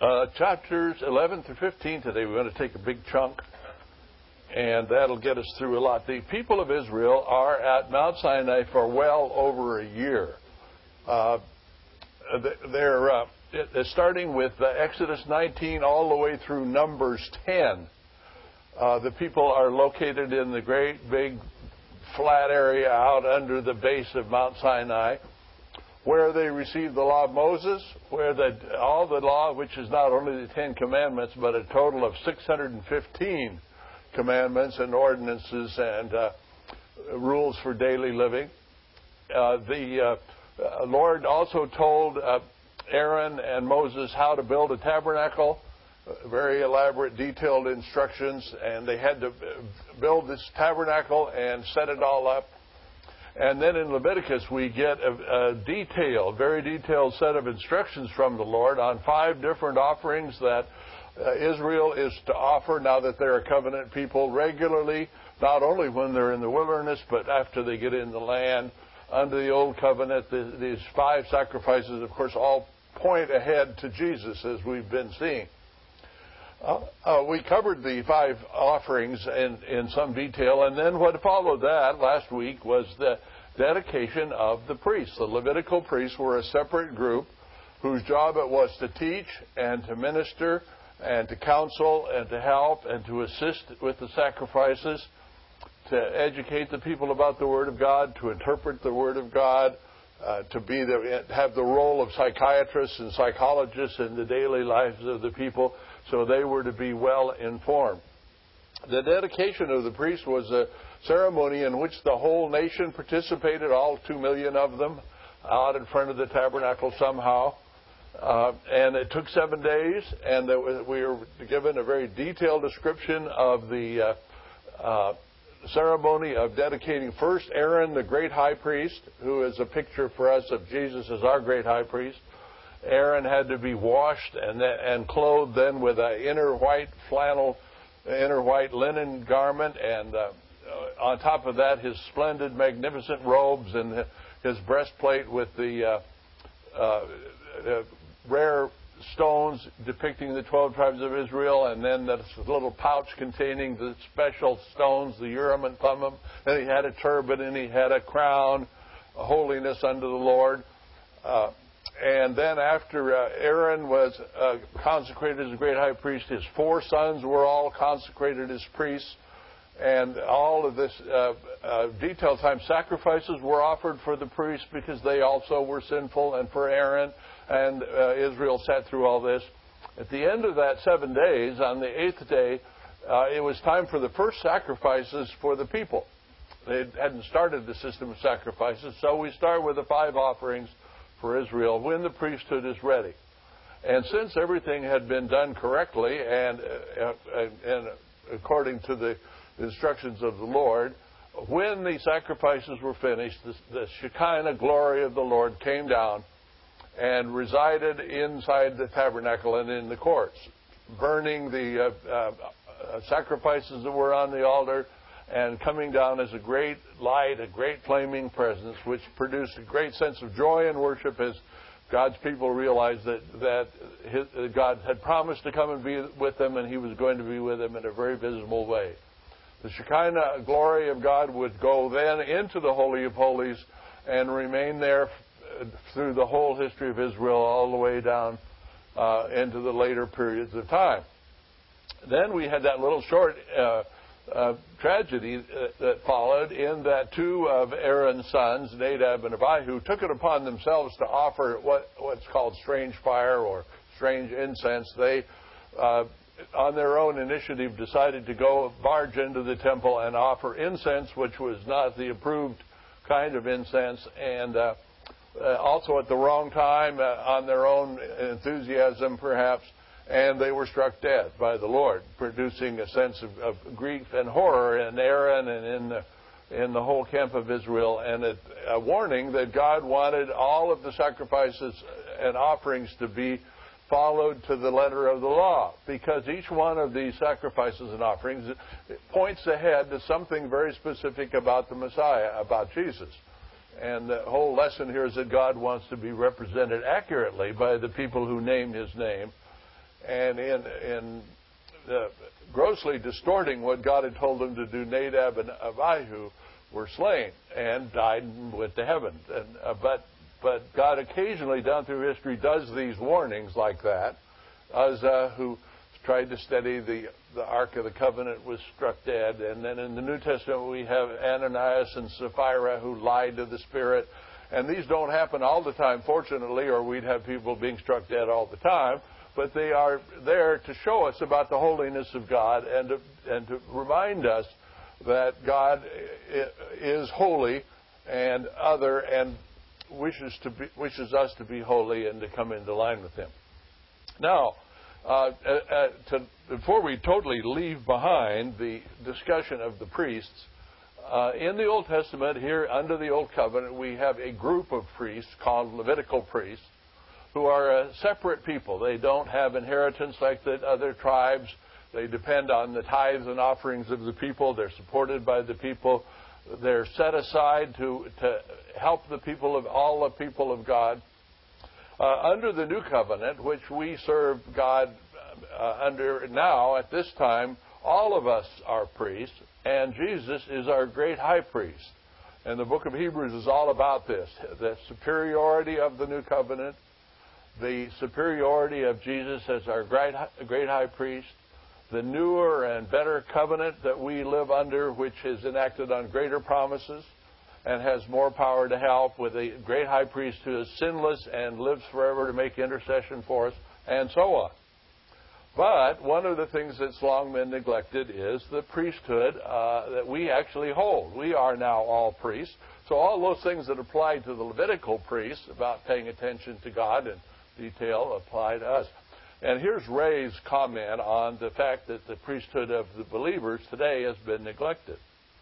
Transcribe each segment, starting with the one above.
Chapters 11 through 15 today. We're going to take a big chunk, and that'll get us through a lot. The people of Israel are at Mount Sinai for well over a year. They're starting with Exodus 19 all the way through Numbers 10. The people are located in the great big flat area out under the base of Mount Sinai, where they received the law of Moses, where all the law, which is not only the 10 Commandments, but a total of 615 commandments and ordinances and rules for daily living. The Lord also told Aaron and Moses how to build a tabernacle, very elaborate, detailed instructions, and they had to build this tabernacle and set it all up. And then in Leviticus, we get a very detailed set of instructions from the Lord on 5 different offerings that Israel is to offer now that they're a covenant people regularly, not only when they're in the wilderness, but after they get in the land. Under the Old Covenant, these 5 sacrifices, of course, all point ahead to Jesus, as we've been seeing. We covered the 5 offerings in some detail, and then what followed that last week was the dedication of the priests. The Levitical priests were a separate group whose job it was to teach and to minister and to counsel and to help and to assist with the sacrifices, to educate the people about the Word of God, to interpret the Word of God, to have the role of psychiatrists and psychologists in the daily lives of the people, so they were to be well informed. The dedication of the priests was a ceremony in which the whole nation participated, all 2 million of them, out in front of the tabernacle somehow. And it took 7 days, and we were given a very detailed description of the ceremony of dedicating first Aaron, the great high priest, who is a picture for us of Jesus as our great high priest. Aaron had to be washed and clothed then with an inner white linen garment, and on top of that his splendid, magnificent robes and his breastplate with the rare stones depicting the 12 tribes of Israel, and then this little pouch containing the special stones, the Urim and Thummim. Then he had a turban, and he had a crown, a holiness unto the Lord. And then after Aaron was consecrated as a great high priest, his 4 sons were all consecrated as priests. And all of this detailed time sacrifices were offered for the priests because they also were sinful, and for Aaron. And Israel sat through all this. At the end of that 7 days, on the 8th day, it was time for the first sacrifices for the people. They hadn't started the system of sacrifices, so we start with the 5 offerings for Israel when the priesthood is ready. And since everything had been done correctly and according to the instructions of the Lord, when the sacrifices were finished, the Shekinah glory of the Lord came down and resided inside the tabernacle and in the courts, burning the sacrifices that were on the altar and coming down as a great light, a great flaming presence, which produced a great sense of joy and worship as God's people realized that God had promised to come and be with them, and He was going to be with them in a very visible way. The Shekinah glory of God would go then into the Holy of Holies and remain there through the whole history of Israel, all the way down into the later periods of time. Then we had that little short tragedy that followed, in that 2 of Aaron's sons, Nadab and Abihu, took it upon themselves to offer what's called strange fire or strange incense. They, on their own initiative, decided to barge into the temple and offer incense, which was not the approved kind of incense, and also at the wrong time, on their own enthusiasm perhaps, and they were struck dead by the Lord, producing a sense of grief and horror in Aaron and in the whole camp of Israel, and a warning that God wanted all of the sacrifices and offerings to be followed to the letter of the law, because each one of these sacrifices and offerings points ahead to something very specific about the Messiah, about Jesus. And the whole lesson here is that God wants to be represented accurately by the people who name His name. and in grossly distorting what God had told them to do, Nadab and Abihu were slain and died and went to heaven. But God occasionally down through history does these warnings like that. Uzzah, who tried to steady the Ark of the Covenant, was struck dead. And then in the New Testament we have Ananias and Sapphira who lied to the Spirit. And these don't happen all the time, fortunately, or we'd have people being struck dead all the time. But they are there to show us about the holiness of God and to remind us that God is holy and other and wishes us to be holy and to come into line with Him. Now, before we totally leave behind the discussion of the priests, in the Old Testament, here under the Old Covenant, we have a group of priests called Levitical priests who are a separate people. They don't have inheritance like the other tribes. They depend on the tithes and offerings of the people. They're supported by the people. They're set aside to help the people of all the people of God. Under the New Covenant, which we serve God under now at this time, all of us are priests, and Jesus is our great high priest. And the book of Hebrews is all about this, the superiority of the New Covenant, the superiority of Jesus as our great high priest, the newer and better covenant that we live under, which is enacted on greater promises and has more power to help, with a great high priest who is sinless and lives forever to make intercession for us, and so on. But one of the things that's long been neglected is the priesthood that we actually hold. We are now all priests. So all those things that apply to the Levitical priests about paying attention to God in detail apply to us. And here's Ray's comment on the fact that the priesthood of the believers today has been neglected.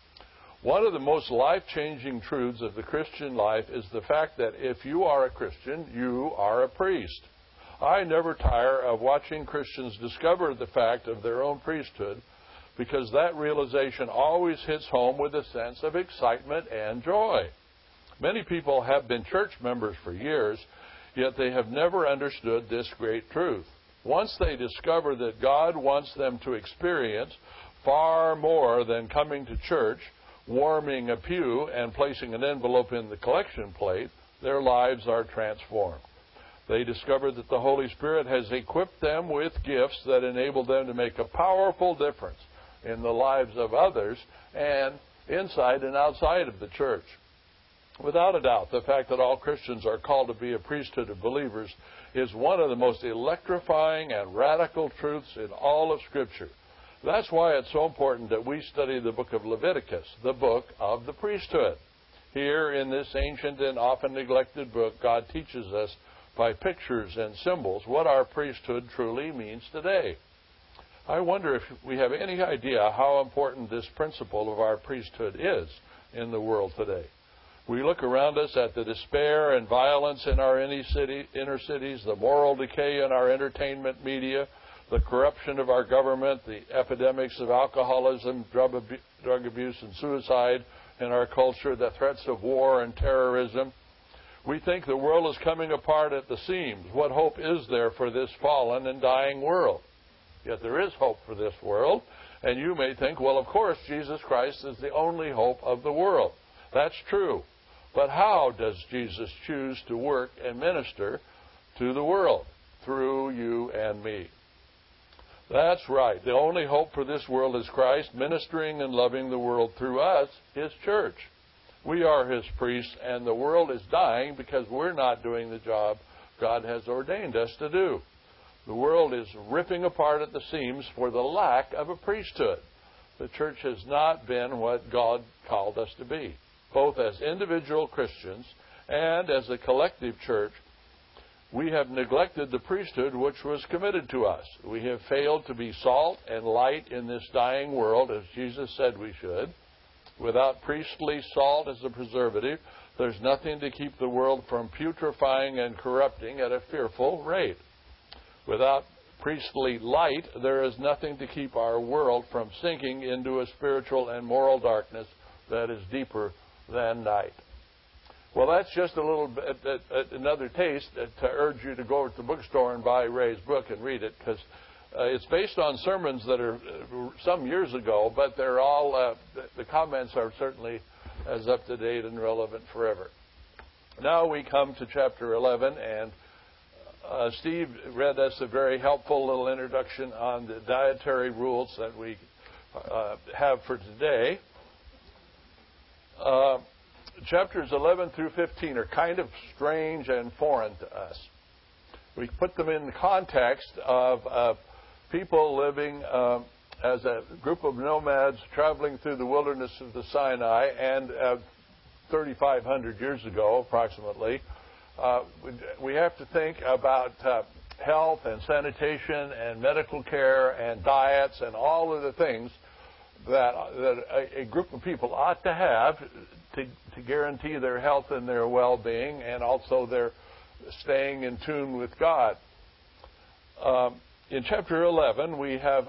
One of the most life-changing truths of the Christian life is the fact that if you are a Christian, you are a priest. I never tire of watching Christians discover the fact of their own priesthood, because that realization always hits home with a sense of excitement and joy. Many people have been church members for years, yet they have never understood this great truth. Once they discover that God wants them to experience far more than coming to church, warming a pew, and placing an envelope in the collection plate, their lives are transformed. They discover that the Holy Spirit has equipped them with gifts that enable them to make a powerful difference in the lives of others and inside and outside of the church. Without a doubt, the fact that all Christians are called to be a priesthood of believers is one of the most electrifying and radical truths in all of Scripture. That's why it's so important that we study the book of Leviticus, the book of the priesthood. Here in this ancient and often neglected book, God teaches us by pictures and symbols what our priesthood truly means today. I wonder if we have any idea how important this principle of our priesthood is in the world today. We look around us at the despair and violence in our inner cities, the moral decay in our entertainment media, the corruption of our government, the epidemics of alcoholism, drug abuse, and suicide in our culture, the threats of war and terrorism. We think the world is coming apart at the seams. What hope is there for this fallen and dying world? Yet there is hope for this world. And you may think, well, of course, Jesus Christ is the only hope of the world. That's true. But how does Jesus choose to work and minister to the world? Through you and me. That's right. The only hope for this world is Christ ministering and loving the world through us, His church. We are His priests, and the world is dying because we're not doing the job God has ordained us to do. The world is ripping apart at the seams for the lack of a priesthood. The church has not been what God called us to be. Both as individual Christians and as a collective church, we have neglected the priesthood which was committed to us. We have failed to be salt and light in this dying world, as Jesus said we should. Without priestly salt as a preservative, there's nothing to keep the world from putrefying and corrupting at a fearful rate. Without priestly light, there is nothing to keep our world from sinking into a spiritual and moral darkness that is deeper than night. Well, that's just a little bit, another taste to urge you to go over to the bookstore and buy Ray's book and read it, because it's based on sermons that are some years ago, but they're all, the comments are certainly as up to date and relevant forever. Now we come to chapter 11, and Steve read us a very helpful little introduction on the dietary rules that we have for today. Chapters 11 through 15 are kind of strange and foreign to us. We put them in the context of people living as a group of nomads traveling through the wilderness of the Sinai, and 3,500 years ago, approximately. We have to think about health and sanitation and medical care and diets and all of the things that a group of people ought to have to guarantee their health and their well-being, and also their staying in tune with God. In chapter 11, we have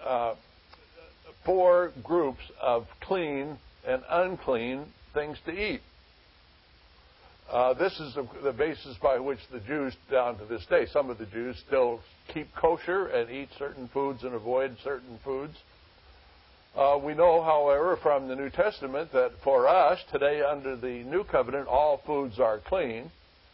4 groups of clean and unclean things to eat. This is the basis by which the Jews, down to this day, some of the Jews still keep kosher and eat certain foods and avoid certain foods. We know, however, from the New Testament that for us, today under the New Covenant, all foods are clean.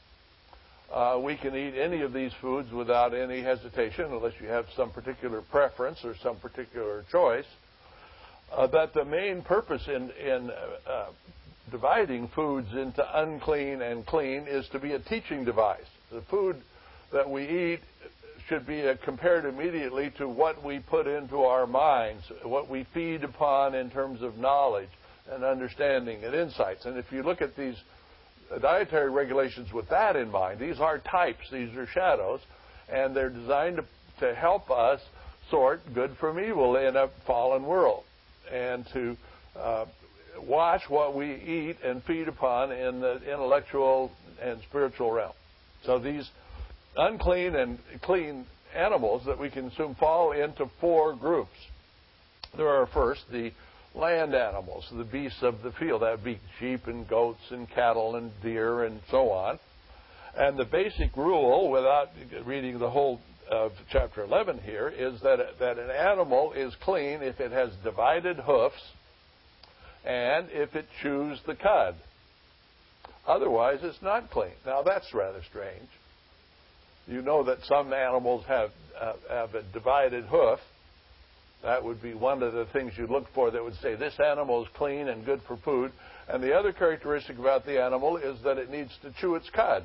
We can eat any of these foods without any hesitation, unless you have some particular preference or some particular choice. That the main purpose in dividing foods into unclean and clean is to be a teaching device. The food that we eat should be compared immediately to what we put into our minds, what we feed upon in terms of knowledge and understanding and insights. And if you look at these dietary regulations with that in mind, these are types, these are shadows, and they're designed to help us sort good from evil in a fallen world, and to watch what we eat and feed upon in the intellectual and spiritual realm. So these unclean and clean animals that we consume fall into 4 groups. There are first the land animals, the beasts of the field. That would be sheep and goats and cattle and deer and so on. And the basic rule, without reading the whole of chapter 11 here, is that an animal is clean if it has divided hoofs and if it chews the cud. Otherwise, it's not clean. Now, that's rather strange. You know that some animals have a divided hoof. That would be one of the things you look for that would say this animal is clean and good for food. And the other characteristic about the animal is that it needs to chew its cud.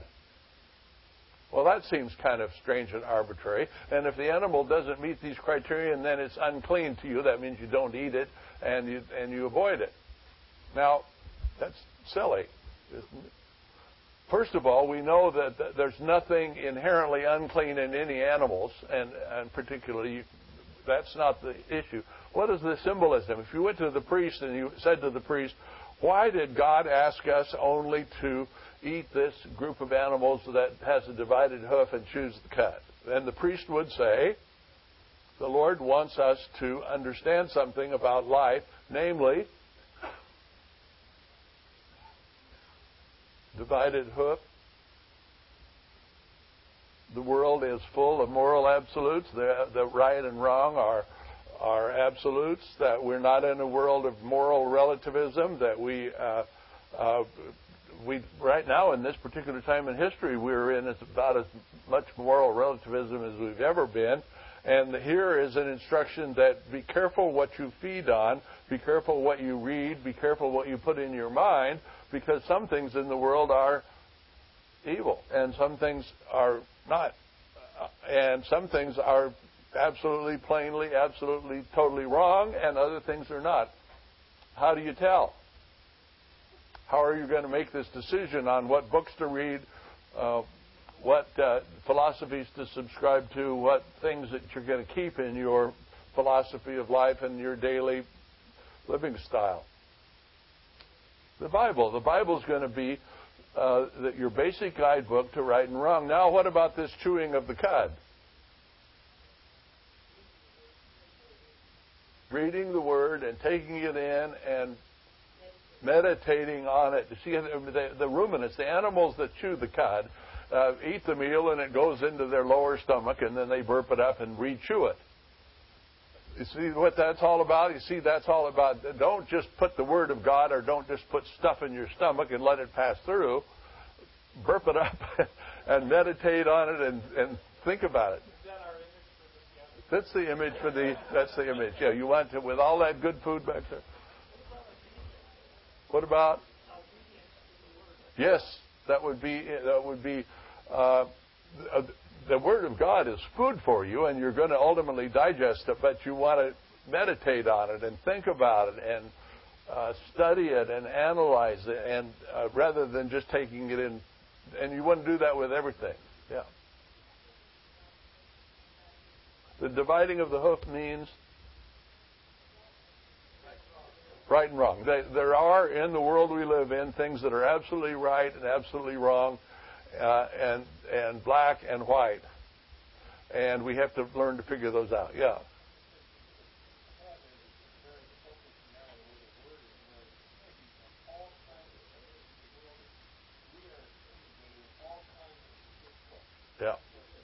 Well, that seems kind of strange and arbitrary. And if the animal doesn't meet these criteria, then it's unclean to you. That means you don't eat it and you avoid it. Now, that's silly, isn't it? First of all, we know that there's nothing inherently unclean in any animals, and particularly that's not the issue. What is the symbolism? If you went to the priest and you said to the priest, why did God ask us only to eat this group of animals that has a divided hoof and chews the cud? And the priest would say, the Lord wants us to understand something about life, namely, divided hoof. The world is full of moral absolutes. The right and wrong are absolutes. That we're not in a world of moral relativism. That we right now in this particular time in history we're in, it's about as much moral relativism as we've ever been. And here is an instruction that be careful what you feed on, be careful what you read, be careful what you put in your mind, because some things in the world are evil, and some things are not. And some things are absolutely, plainly, absolutely, totally wrong, and other things are not. How do you tell? How are you going to make this decision on what books to read, what philosophies to subscribe to, what things that you're going to keep in your philosophy of life and your daily living style? The Bible. The Bible is going to be your basic guidebook to right and wrong. Now, what about this chewing of the cud? Reading the Word and taking it in and meditating on it. See, the ruminants, the animals that chew the cud, eat the meal and it goes into their lower stomach, and then they burp it up and re-chew it. You see what that's all about? You see, that's all about, don't just put the Word of God, or don't just put stuff in your stomach and let it pass through. Burp it up and meditate on it and think about it. That's the image for that's the image. Yeah, you want to, with all that good food back there. What about? Yes, that would be the Word of God is food for you, and you're going to ultimately digest it, but you want to meditate on it and think about it and study it and analyze it, and rather than just taking it in. And you want to do that with everything. Yeah. The dividing of the hoof means right and wrong. There are, in the world we live in, things that are absolutely right and absolutely wrong, and black and white. And we have to learn to figure those out. Yeah. Yeah.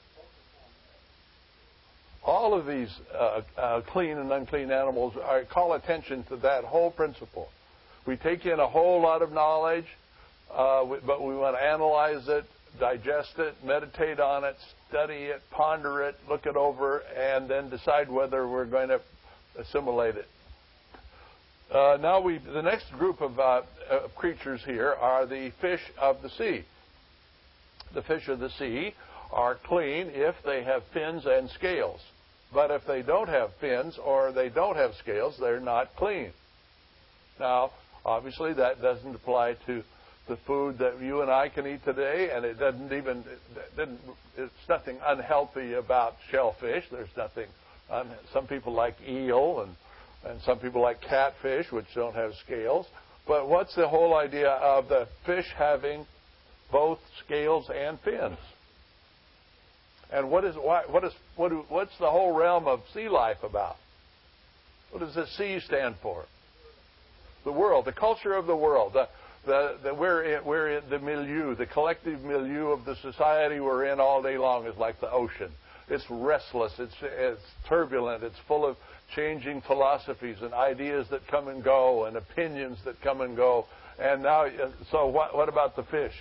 All of these clean and unclean animals call attention to that whole principle. We take in a whole lot of knowledge, but we want to analyze it, digest it, meditate on it, study it, ponder it, look it over, and then decide whether we're going to assimilate it. Now the next group of creatures here are the fish of the sea. The fish of the sea are clean if they have fins and scales. But if they don't have fins or they don't have scales, they're not clean. Now, obviously, that doesn't apply to the food that you and I can eat today, and it's nothing unhealthy about shellfish. There's nothing. Some people like eel, and some people like catfish, which don't have scales. But what's the whole idea of the fish having both scales and fins? And what's the whole realm of sea life about? What does the sea stand for? The world, the culture of the world. We're in the milieu, the collective milieu of the society we're in all day long is like the ocean. It's restless, it's turbulent, it's full of changing philosophies and ideas that come and go and opinions that come and go. And now, so what about the fish?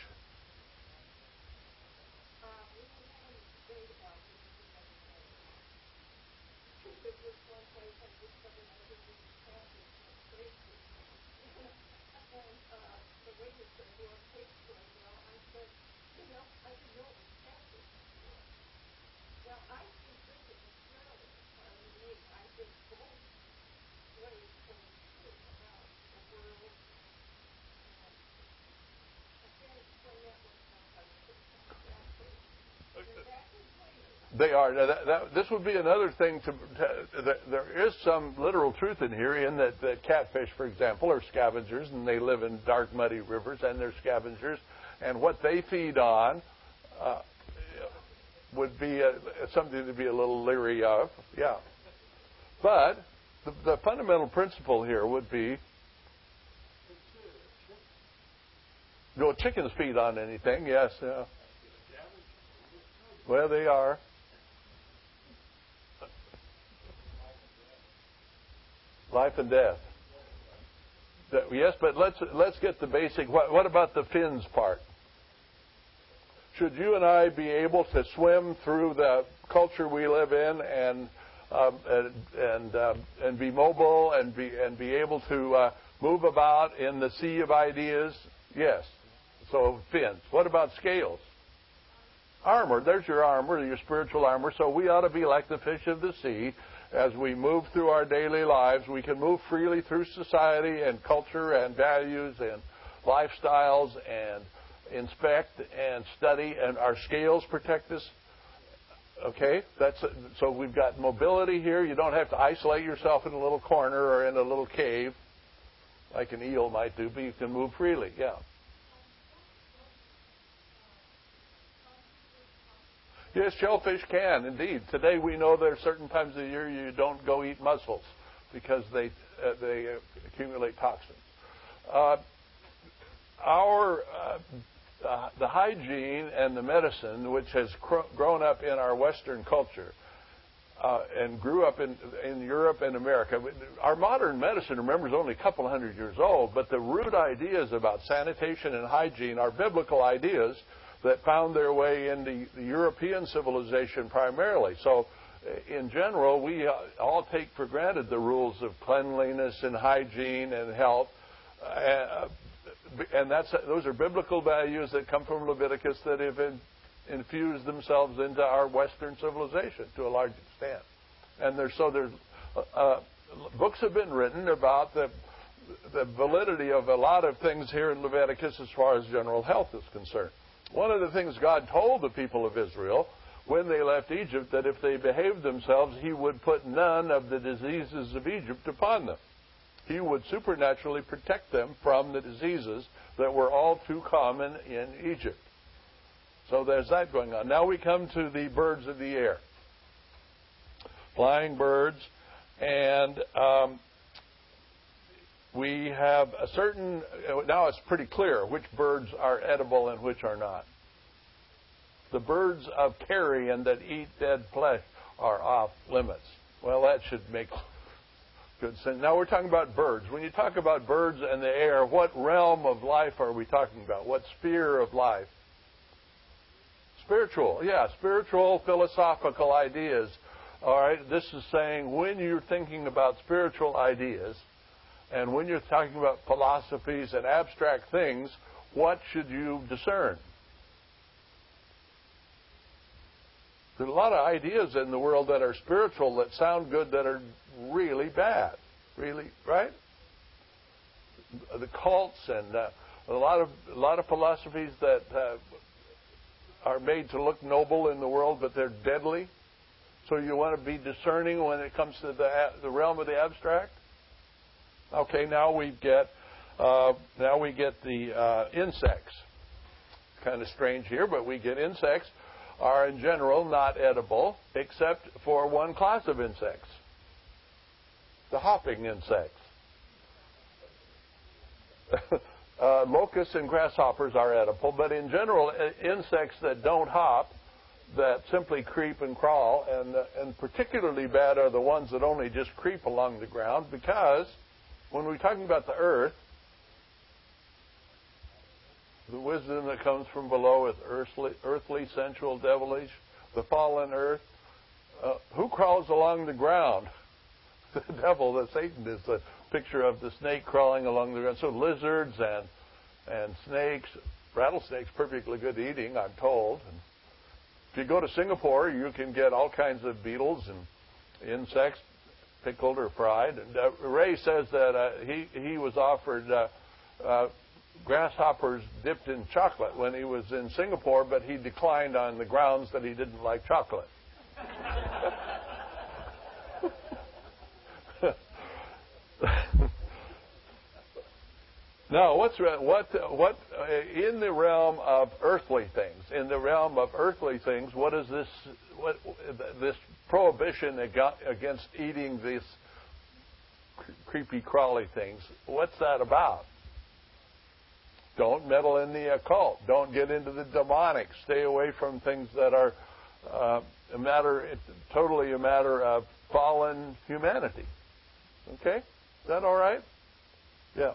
They are. This would be another thing. There is some literal truth in here, in that the catfish, for example, are scavengers, and they live in dark, muddy rivers, and they're scavengers. And what they feed on would be something to be a little leery of. Yeah. But the fundamental principle here would be, no, chickens feed on anything. Yes. Well, they are. Life and death. Yes, but let's get the basic. What about the fins part? Should you and I be able to swim through the culture we live in and be mobile and be able to move about in the sea of ideas? Yes. So fins. What about scales? Armor. There's your armor, your spiritual armor. So we ought to be like the fish of the sea. As we move through our daily lives, we can move freely through society and culture and values and lifestyles and inspect and study, and our scales protect us. Okay? So we've got mobility here. You don't have to isolate yourself in a little corner or in a little cave like an eel might do, but you can move freely. Yeah. Yes, shellfish can, indeed. Today we know there are certain times of the year you don't go eat mussels because they accumulate toxins. The hygiene and the medicine, which has grown up in our Western culture and grew up in Europe and America. Our modern medicine, remember, is only a couple hundred years old, but the root ideas about sanitation and hygiene are biblical ideas that found their way into the European civilization primarily. So, in general, we all take for granted the rules of cleanliness and hygiene and health. And those are biblical values that come from Leviticus that have infused themselves into our Western civilization to a large extent. And there's books have been written about the validity of a lot of things here in Leviticus as far as general health is concerned. One of the things God told the people of Israel when they left Egypt, that if they behaved themselves, He would put none of the diseases of Egypt upon them. He would supernaturally protect them from the diseases that were all too common in Egypt. So there's that going on. Now we come to the birds of the air. Flying birds. And we have a certain... Now it's pretty clear which birds are edible and which are not. The birds of carrion that eat dead flesh are off limits. Well, that should make good sense. Now we're talking about birds. When you talk about birds and the air, what realm of life are we talking about? What sphere of life? Spiritual. Yeah, spiritual, philosophical ideas. All right, this is saying when you're thinking about spiritual ideas and when you're talking about philosophies and abstract things, what should you discern? There's a lot of ideas in the world that are spiritual that sound good that are really bad. Really, right? The cults and a lot of philosophies that are made to look noble in the world, but they're deadly. So you want to be discerning when it comes to the realm of the abstract. Okay, now we get the insects. It's kind of strange here, but we get insects are in general not edible except for one class of insects, the hopping insects. Locusts and grasshoppers are edible, but in general, insects that don't hop, that simply creep and crawl, and particularly bad are the ones that only just creep along the ground, because when we're talking about the earth, the wisdom that comes from below is earthly, sensual, devilish, the fallen earth. Who crawls along the ground? The devil, the Satan, is the picture of the snake crawling along the ground. So lizards and snakes, rattlesnakes, perfectly good eating, I'm told. And if you go to Singapore, you can get all kinds of beetles and insects, pickled or fried. And Ray says that he was offered grasshoppers dipped in chocolate when he was in Singapore, but he declined on the grounds that he didn't like chocolate. Now, what in the realm of earthly things? In the realm of earthly things, what is this prohibition against eating these creepy, crawly things? What's that about? Don't meddle in the occult. Don't get into the demonic. Stay away from things that are totally a matter of fallen humanity. Okay? Is that all right? Yeah.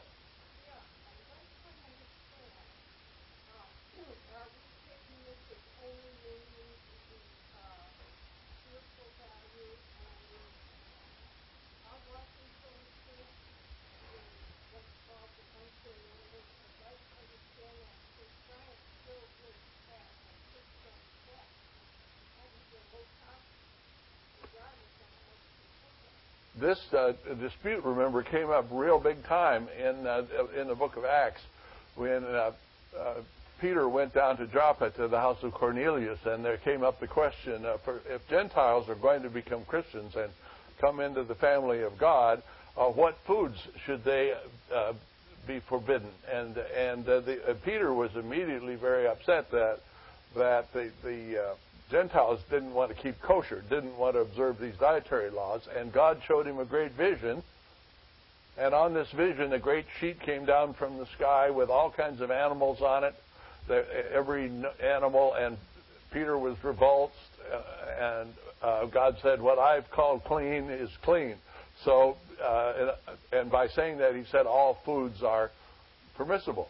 This dispute, remember, came up real big time in the book of Acts when Peter went down to Joppa to the house of Cornelius, and there came up the question, if Gentiles are going to become Christians and come into the family of God, what foods should they be forbidden? And Peter was immediately very upset that the Gentiles didn't want to keep kosher, didn't want to observe these dietary laws, and God showed him a great vision And on this vision, a great sheet came down from the sky with all kinds of animals on it. Every animal, and Peter was repulsed, and God said, "What I've called clean is clean." So, and by saying that, he said all foods are permissible.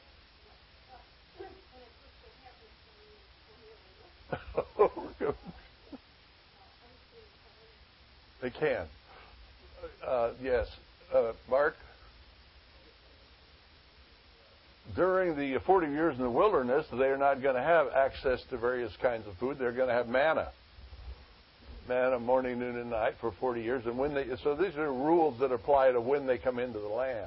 They can. Yes. Mark? During the 40 years in the wilderness, they're not going to have access to various kinds of food. They're going to have manna. Manna morning, noon, and night for 40 years. And so these are rules that apply to when they come into the land.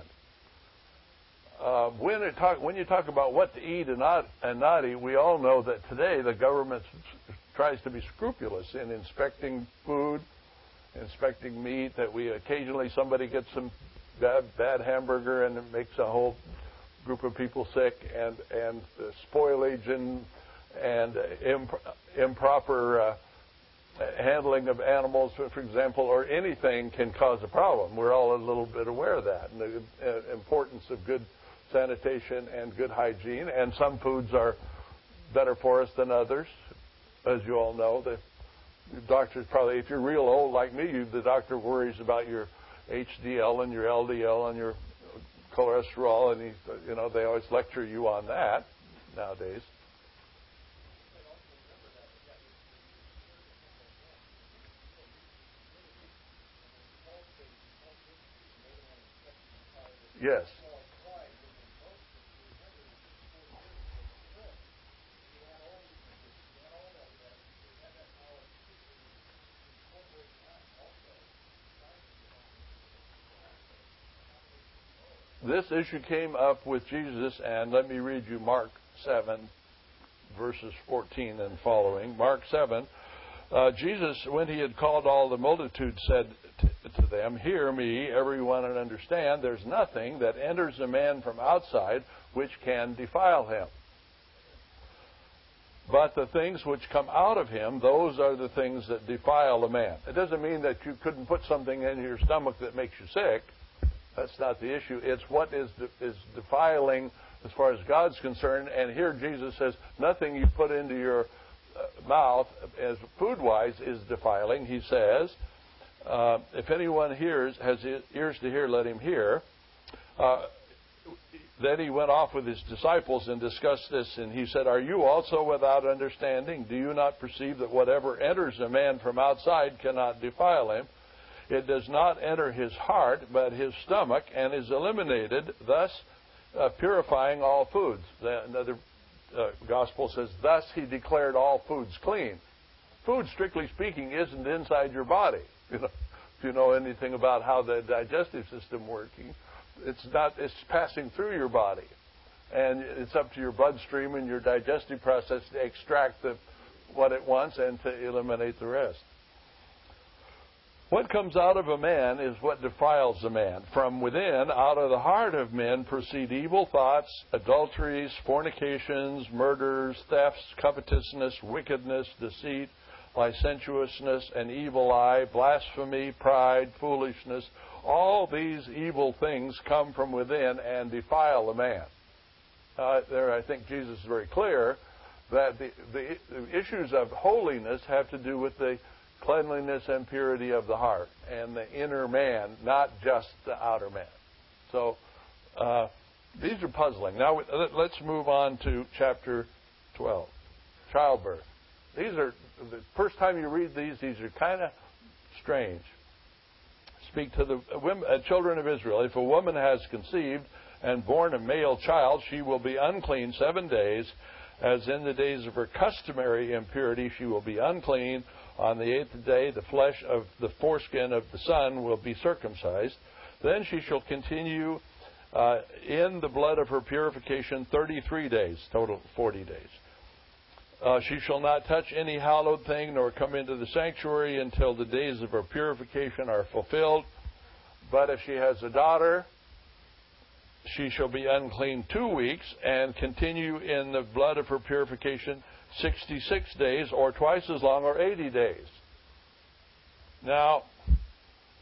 When you talk about what to eat and not eat, we all know that today the government tries to be scrupulous in inspecting food, inspecting meat. That occasionally somebody gets some bad hamburger and it makes a whole group of people sick, and spoilage and improper handling of animals, for example, or anything can cause a problem. We're all a little bit aware of that, and the importance of good sanitation and good hygiene. And some foods are better for us than others, as you all know. The doctors probably, if you're real old like me, the doctor worries about your HDL and your LDL and your cholesterol, and they always lecture you on that nowadays. Yes. This issue came up with Jesus, and let me read you Mark 7, verses 14 and following. Mark 7, Jesus, when he had called all the multitude, said to them, "Hear me, everyone, and understand, there's nothing that enters a man from outside which can defile him. But the things which come out of him, those are the things that defile a man." It doesn't mean that you couldn't put something in your stomach that makes you sick. That's not the issue. It's what is defiling as far as God's concerned. And here Jesus says, nothing you put into your mouth as food-wise is defiling. He says, if anyone has ears to hear, let him hear. Then he went off with his disciples and discussed this, and he said, "Are you also without understanding? Do you not perceive that whatever enters a man from outside cannot defile him? It does not enter his heart, but his stomach, and is eliminated, thus purifying all foods." Another gospel says, "Thus he declared all foods clean." Food, strictly speaking, isn't inside your body. If you know anything about how the digestive system working, it's passing through your body, and it's up to your bloodstream and your digestive process to extract what it wants and to eliminate the rest. What comes out of a man is what defiles a man. From within, out of the heart of men, proceed evil thoughts, adulteries, fornications, murders, thefts, covetousness, wickedness, deceit, licentiousness, an evil eye, blasphemy, pride, foolishness. All these evil things come from within and defile a man. There, I think Jesus is very clear that the issues of holiness have to do with the cleanliness and purity of the heart and the inner man, not just the outer man. So these are puzzling. Now let's move on to chapter 12, childbirth. These are, the first time you read these are kind of strange. Speak to the children of Israel. If a woman has conceived and born a male child, she will be unclean 7 days. As in the days of her customary impurity, she will be unclean. On the 8th day, the flesh of the foreskin of the son will be circumcised. Then she shall continue in the blood of her purification 33 days, total 40 days. She shall not touch any hallowed thing, nor come into the sanctuary until the days of her purification are fulfilled. But if she has a daughter, she shall be unclean 2 weeks and continue in the blood of her purification 66 days, or twice as long, or 80 days. Now,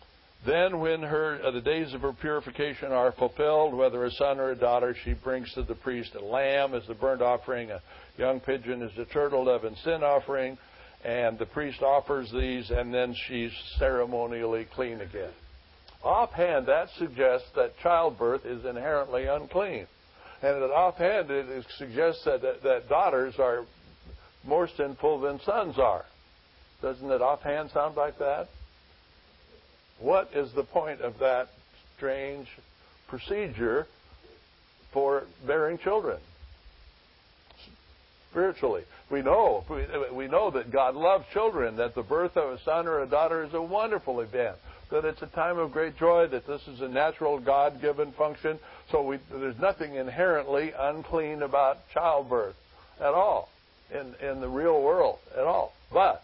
Then when the days of her purification are fulfilled, whether a son or a daughter, she brings to the priest a lamb as the burnt offering, a young pigeon as the turtle dove and sin offering, and the priest offers these, and then she's ceremonially clean again. Offhand, that suggests that childbirth is inherently unclean. And offhand, it suggests that daughters are more sinful than sons are. Doesn't it offhand sound like that? What is the point of that strange procedure for bearing children? Spiritually, we know that God loves children, that the birth of a son or a daughter is a wonderful event, that it's a time of great joy, that this is a natural God-given function. So there's nothing inherently unclean about childbirth at all in the real world at all. But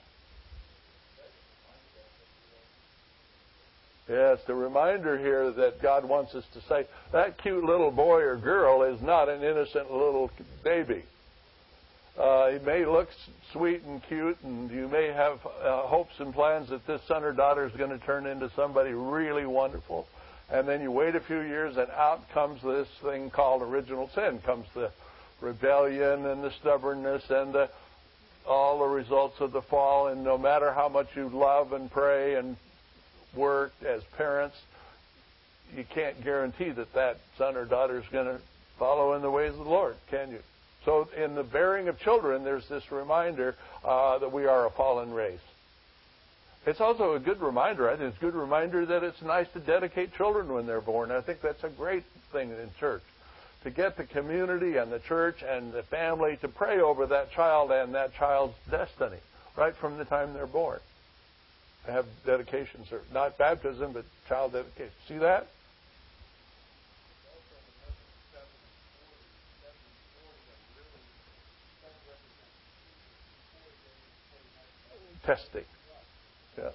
yes, the reminder here that God wants us to say, that cute little boy or girl is not an innocent little baby. He may look sweet and cute, and you may have hopes and plans that this son or daughter is going to turn into somebody really wonderful. And then you wait a few years, and out comes this thing called original sin. Comes the rebellion and the stubbornness and all the results of the fall. And no matter how much you love and pray and work as parents, you can't guarantee that son or daughter is going to follow in the ways of the Lord, can you? So in the bearing of children, there's this reminder that we are a fallen race. It's also a good reminder. I think it's a good reminder that it's nice to dedicate children when they're born. I think that's a great thing in church, to get the community and the church and the family to pray over that child and that child's destiny right from the time they're born. I have dedications, or not baptism, but child dedication. See that? Testing. Yeah.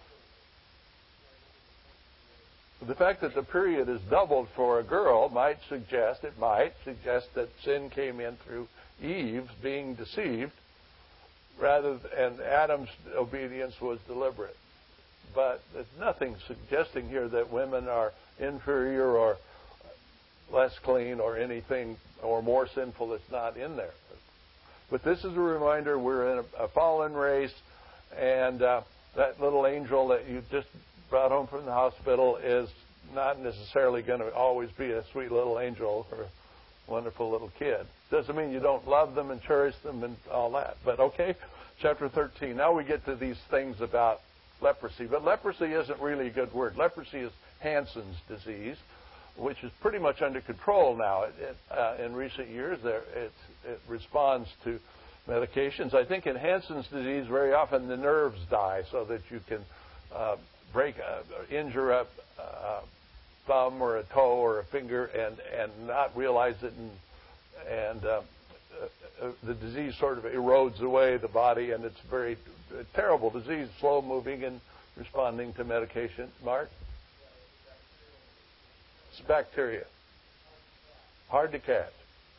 The fact that the period is doubled for a girl might suggest that sin came in through Eve being deceived, and Adam's obedience was deliberate. But there's nothing suggesting here that women are inferior or less clean or anything or more sinful that's not in there. But this is a reminder we're in a fallen race, and that little angel that you just brought home from the hospital is not necessarily going to always be a sweet little angel or a wonderful little kid. Doesn't mean you don't love them and cherish them and all that. But okay, chapter 13. Now we get to these things about leprosy. But leprosy isn't really a good word. Leprosy is Hansen's disease, which is pretty much under control now. In recent years, it responds to medications. I think in Hansen's disease, very often the nerves die so that you can injure a thumb or a toe or a finger and not realize it, and the disease sort of erodes away the body, and it's very terrible disease, slow moving and responding to medication. Mark? It's bacteria. Hard to catch.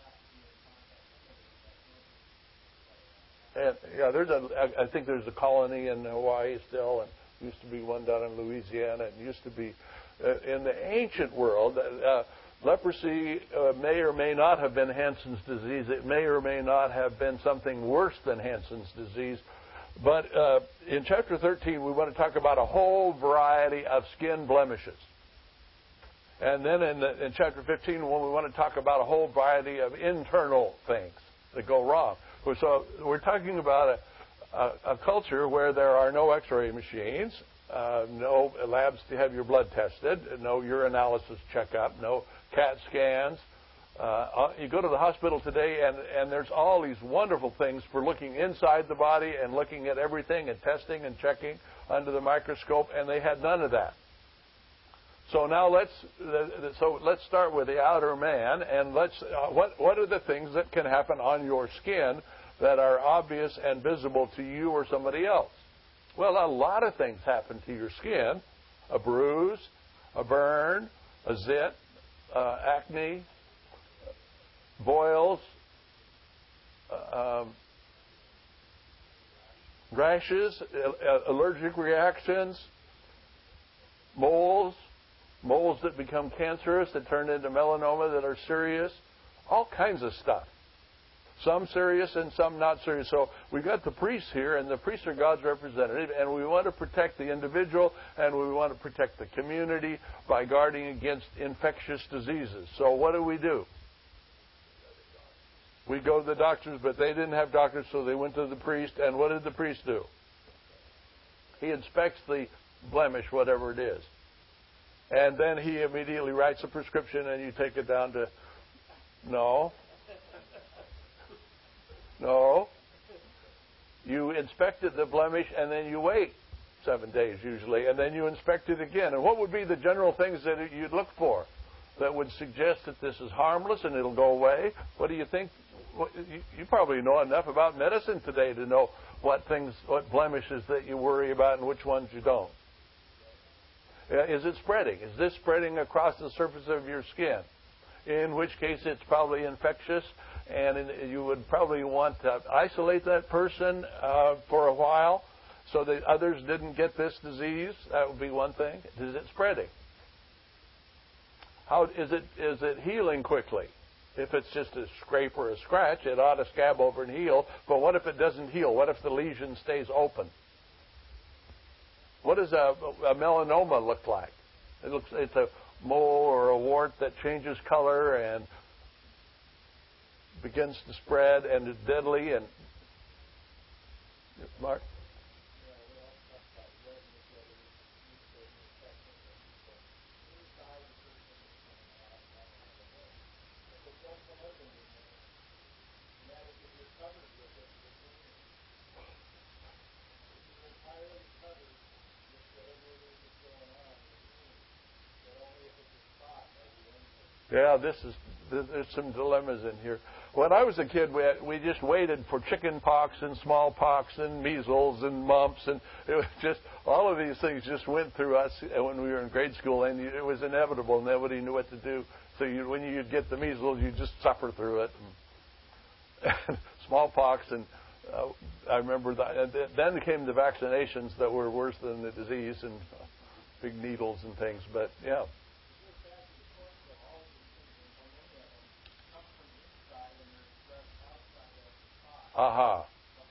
And I think there's a colony in Hawaii still, and used to be one down in Louisiana, and used to be in the ancient world. Leprosy may or may not have been Hansen's disease. It may or may not have been something worse than Hansen's disease. But in chapter 13, we want to talk about a whole variety of skin blemishes. And then in chapter 15, we want to talk about a whole variety of internal things that go wrong. So we're talking about a culture where there are no X-ray machines, no labs to have your blood tested, no urinalysis checkup, no CAT scans. You go to the hospital today, and there's all these wonderful things for looking inside the body and looking at everything and testing and checking under the microscope, and they had none of that. So now let's start with the outer man, and what are the things that can happen on your skin that are obvious and visible to you or somebody else? Well, a lot of things happen to your skin: a bruise, a burn, a zit, acne, boils, rashes, allergic reactions. moles that become cancerous, that turn into melanoma, that are serious, all kinds of stuff. Some serious and some not serious. So we've got the priests here, and the priests are God's representative, and we want to protect the individual, and we want to protect the community by guarding against infectious diseases. So what do? We go to the doctors, but they didn't have doctors, so they went to the priest, and what did the priest do? He inspects the blemish, whatever it is. And then he immediately writes a prescription, and you take it down to, no. You inspected the blemish, and then you wait 7 days usually, and then you inspect it again. And what would be the general things that you'd look for that would suggest that this is harmless and it'll go away? What do you think? You probably know enough about medicine today to know what blemishes that you worry about and which ones you don't. Is it spreading? Is this spreading across the surface of your skin? In which case it's probably infectious, and you would probably want to isolate that person for a while so that others didn't get this disease. That would be one thing. Is it spreading? How is it healing quickly? If it's just a scrape or a scratch, it ought to scab over and heal. But what if it doesn't heal? What if the lesion stays open? What does a melanoma look like? It's a mole or a wart that changes color and begins to spread and is deadly. And Mark? Yeah, there's some dilemmas in here. When I was a kid, we just waited for chicken pox and smallpox and measles and mumps, and it was just all of these things just went through us when we were in grade school, and it was inevitable. And nobody knew what to do. So when you'd get the measles, you just suffer through it. And smallpox, and I remember that. Then came the vaccinations that were worse than the disease, and big needles and things. But yeah. Aha.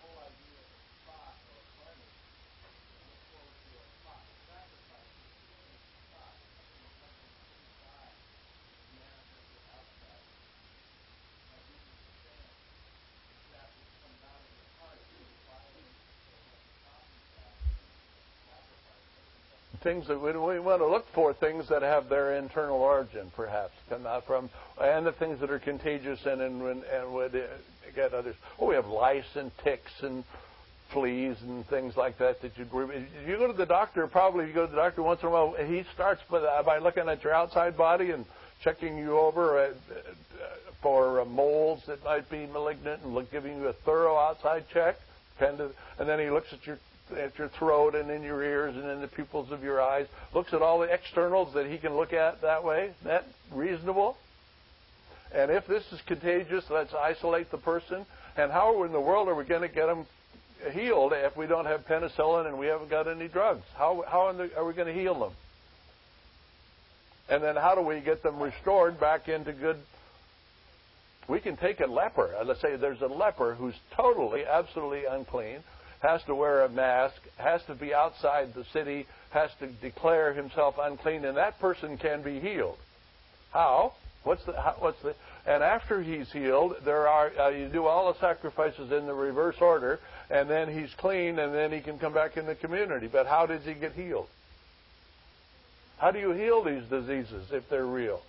Things that we want to look for, things that have their internal origin, perhaps, come out from, and the things that are contagious and would get others. We have lice and ticks and fleas and things like that you go to the doctor. Probably you go to the doctor once in a while. He starts by looking at your outside body and checking you over for moles that might be malignant and giving you a thorough outside check. And then he looks at your throat and in your ears and in the pupils of your eyes, looks at all the externals that he can look at that way. Isn't that reasonable? And if this is contagious, let's isolate the person. And how in the world are we going to get them healed if we don't have penicillin and we haven't got any drugs? How are we going to heal them? And then how do we get them restored back into good? We can take a leper. Let's say there's a leper who's totally, absolutely unclean, has to wear a mask, has to be outside the city, has to declare himself unclean, and that person can be healed. How? And after he's healed, you do all the sacrifices in the reverse order, and then he's clean, and then he can come back in the community. But how does he get healed? How do you heal these diseases if they're real?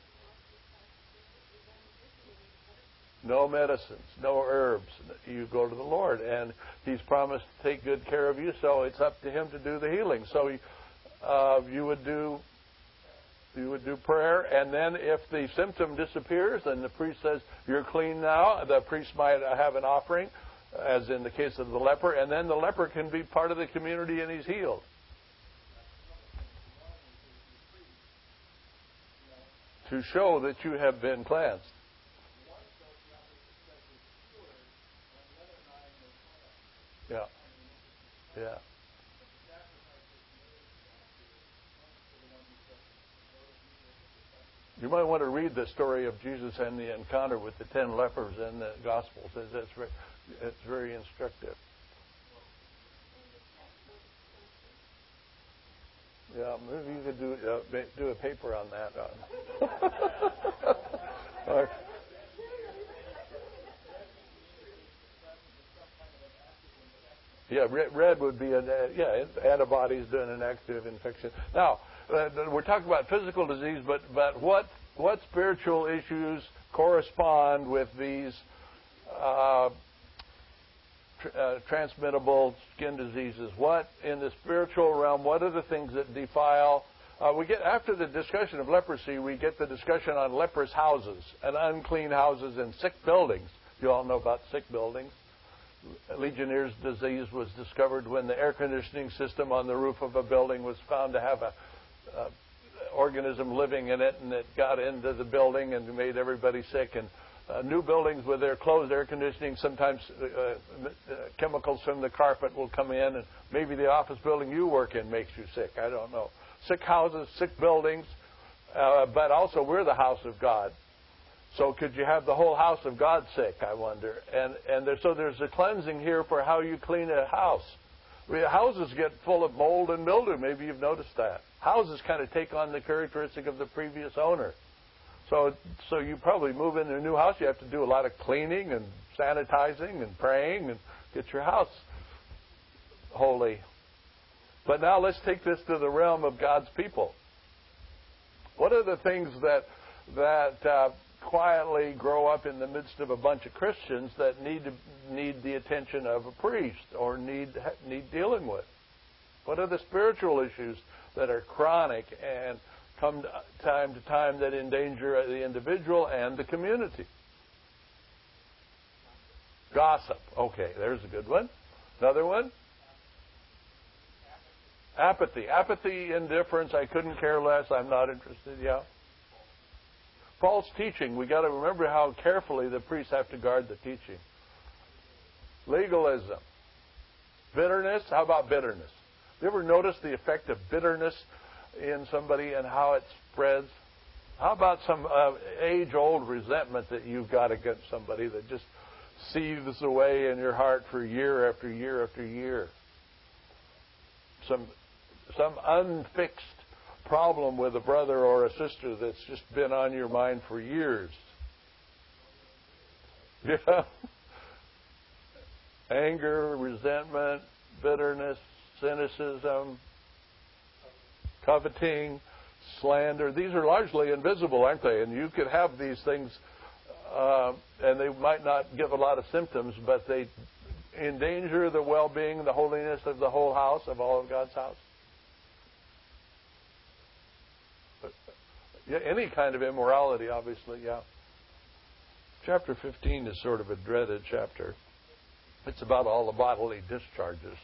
No medicines, no herbs. You go to the Lord, and He's promised to take good care of you, so it's up to Him to do the healing. So you would do prayer, and then if the symptom disappears and the priest says, you're clean now, the priest might have an offering, as in the case of the leper, and then the leper can be part of the community and he's healed. To show that you have been cleansed. Yeah. Yeah. You might want to read the story of Jesus and the encounter with the 10 lepers in the Gospels. It's very instructive. Yeah, maybe you could do a paper on that. Yeah, red would be antibodies doing an active infection. Now, we're talking about physical disease, but what spiritual issues correspond with these transmittable skin diseases? What in the spiritual realm? What are the things that defile? We get after the discussion of leprosy, we get the discussion on leprous houses and unclean houses and sick buildings. You all know about sick buildings. Legionnaire's disease was discovered when the air conditioning system on the roof of a building was found to have a organism living in it, and it got into the building and made everybody sick. And new buildings with their closed air conditioning, sometimes chemicals from the carpet will come in, and maybe the office building you work in makes you sick. I don't know. Sick houses, sick buildings, but also we're the house of God. So could you have the whole house of God sick, I wonder? So there's a cleansing here for how you clean a house. Houses get full of mold and mildew. Maybe you've noticed that. Houses kind of take on the characteristic of the previous owner. So you probably move into a new house, you have to do a lot of cleaning and sanitizing and praying and get your house holy. But now let's take this to the realm of God's people. What are the things that quietly grow up in the midst of a bunch of Christians that need the attention of a priest or need dealing with? What are the spiritual issues that are chronic and come time to time that endanger the individual and the community? Gossip. Okay, there's a good one. Another one? Apathy. Apathy, indifference, I couldn't care less, I'm not interested, yeah. False teaching. We got to remember how carefully the priests have to guard the teaching. Legalism. Bitterness. How about bitterness? You ever notice the effect of bitterness in somebody and how it spreads? How about some age-old resentment that you've got against somebody that just seethes away in your heart for year after year after year? Some unfixed problem with a brother or a sister that's just been on your mind for years. Yeah. Anger, resentment, bitterness, cynicism, coveting, slander. These are largely invisible, aren't they? And you could have these things, and they might not give a lot of symptoms, but they endanger the well-being, the holiness of the whole house, of all of God's house. Yeah, any kind of immorality, obviously, yeah. Chapter 15 is sort of a dreaded chapter. It's about all the bodily discharges.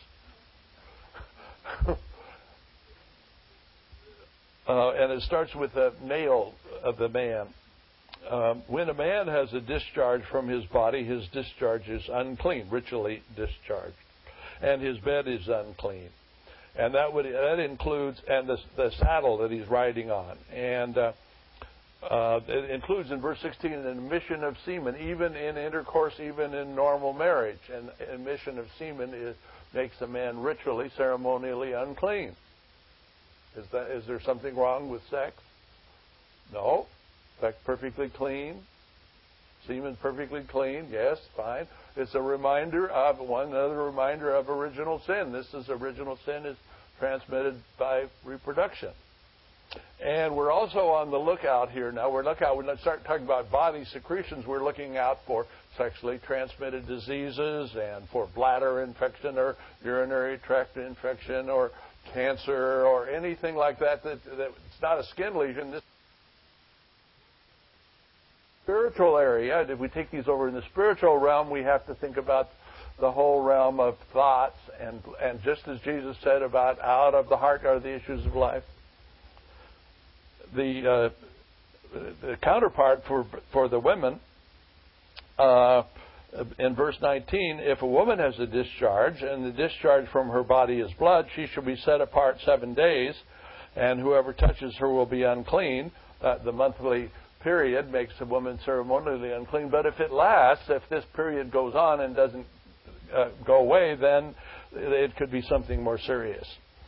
And it starts with the male of the man. When a man has a discharge from his body, his discharge is unclean, ritually discharged. And his bed is unclean. And that includes, and the saddle that he's riding on. And it includes in verse 16 an emission of semen, even in intercourse, even in normal marriage. And emission of semen makes a man ritually, ceremonially unclean. Is there something wrong with sex? No. Sex perfectly clean. Semen perfectly clean. Yes, fine. It's a reminder of another reminder of original sin. This is original sin is transmitted by reproduction. And we're also on the lookout here now. We're not start talking about body secretions. We're looking out for sexually transmitted diseases and for bladder infection or urinary tract infection or cancer or anything like that. That it's not a skin lesion. This spiritual area. If we take these over in the spiritual realm, we have to think about the whole realm of thoughts, and just as Jesus said about out of the heart are the issues of life. The counterpart for the women in verse 19, if a woman has a discharge and the discharge from her body is blood, she shall be set apart 7 days, and whoever touches her will be unclean. The monthly period makes a woman ceremonially unclean. But if it lasts, if this period goes on and doesn't go away, then it could be something more serious.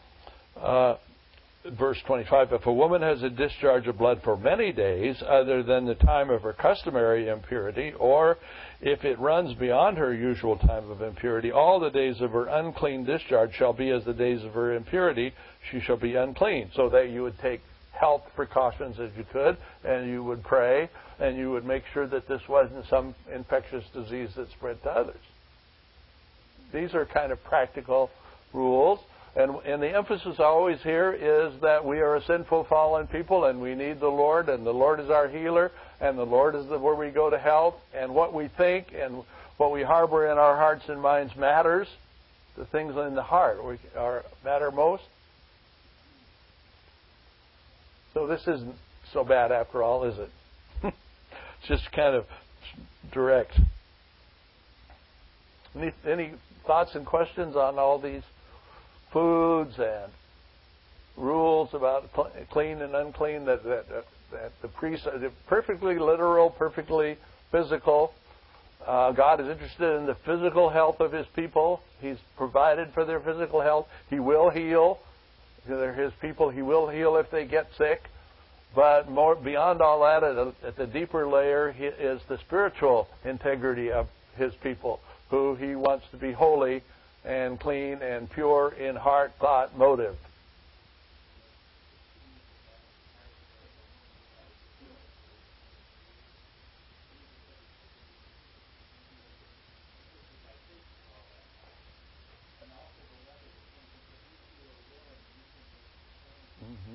Verse 25, if a woman has a discharge of blood for many days other than the time of her customary impurity, or if it runs beyond her usual time of impurity, all the days of her unclean discharge shall be as the days of her impurity. She shall be unclean. So that you would take health precautions as you could, and you would pray, and you would make sure that this wasn't some infectious disease that spread to others. These are kind of practical rules. And the emphasis always here is that we are a sinful, fallen people, and we need the Lord, and the Lord is our healer, and the Lord is where we go to health, and what we think and what we harbor in our hearts and minds matters. The things in the heart matter most. So this isn't so bad after all, is it? It's just kind of direct. Any thoughts and questions on all these foods and rules about clean and unclean that the priests are perfectly literal, perfectly physical. God is interested in the physical health of His people. He's provided for their physical health. He will heal. They're His people. He will heal if they get sick. But more beyond all that, at the deeper layer, is the spiritual integrity of His people, who He wants to be holy and clean and pure in heart, thought, motive. Mm-hmm.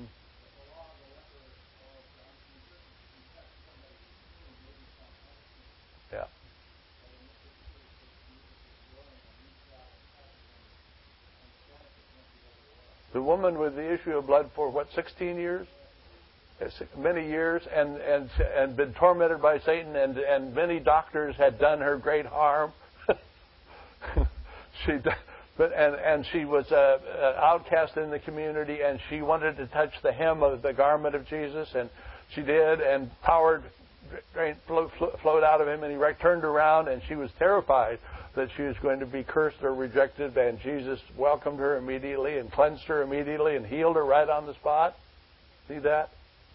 Yeah. The woman with the issue of blood for 16 years? Many years, and been tormented by Satan, and many doctors had done her great harm. She was an outcast in the community, and she wanted to touch the hem of the garment of Jesus, and she did, and power flowed out of him, and he turned around, and she was terrified that she was going to be cursed or rejected, and Jesus welcomed her immediately and cleansed her immediately and healed her right on the spot. See that?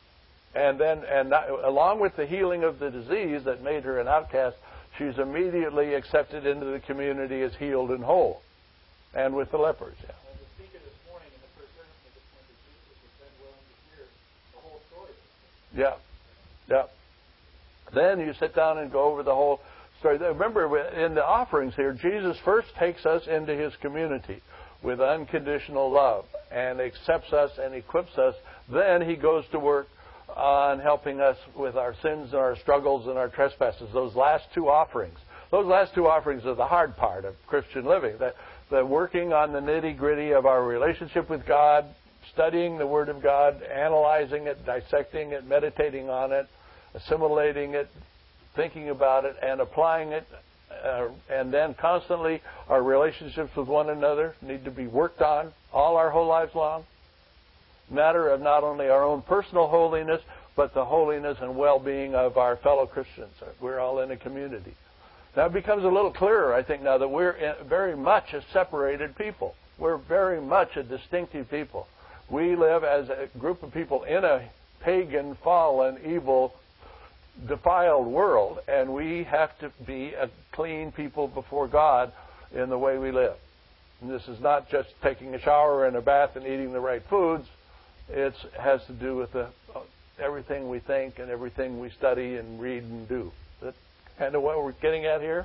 Along with the healing of the disease that made her an outcast, she's immediately accepted into the community as healed and whole. And with the lepers, yeah. And the speaker this morning in the first service made the point that Jesus was then willing to hear the whole story. Yeah. Yeah. Then you sit down and go over the whole story. Remember, in the offerings here, Jesus first takes us into His community with unconditional love and accepts us and equips us. Then He goes to work on helping us with our sins and our struggles and our trespasses. Those last two offerings are the hard part of Christian living. The working on the nitty-gritty of our relationship with God, studying the Word of God, analyzing it, dissecting it, meditating on it, assimilating it, thinking about it, and applying it. And then constantly our relationships with one another need to be worked on all our whole lives long. Matter of not only our own personal holiness, but the holiness and well-being of our fellow Christians. We're all in a community. Now it becomes a little clearer, I think, now that we're very much a separated people. We're very much a distinctive people. We live as a group of people in a pagan, fallen, evil, defiled world, and we have to be a clean people before God in the way we live. And this is not just taking a shower and a bath and eating the right foods. It has to do with everything we think and everything we study and read and do. That's kind of what we're getting at here.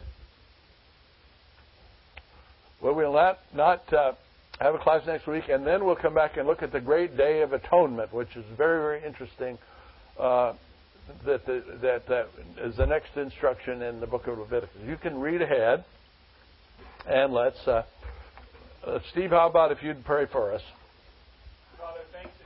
Well, we'll not have a class next week, and then we'll come back and look at the Great Day of Atonement, which is very, very interesting. That is the next instruction in the book of Leviticus. You can read ahead, and let's Steve, how about if you'd pray for us? Father, thanks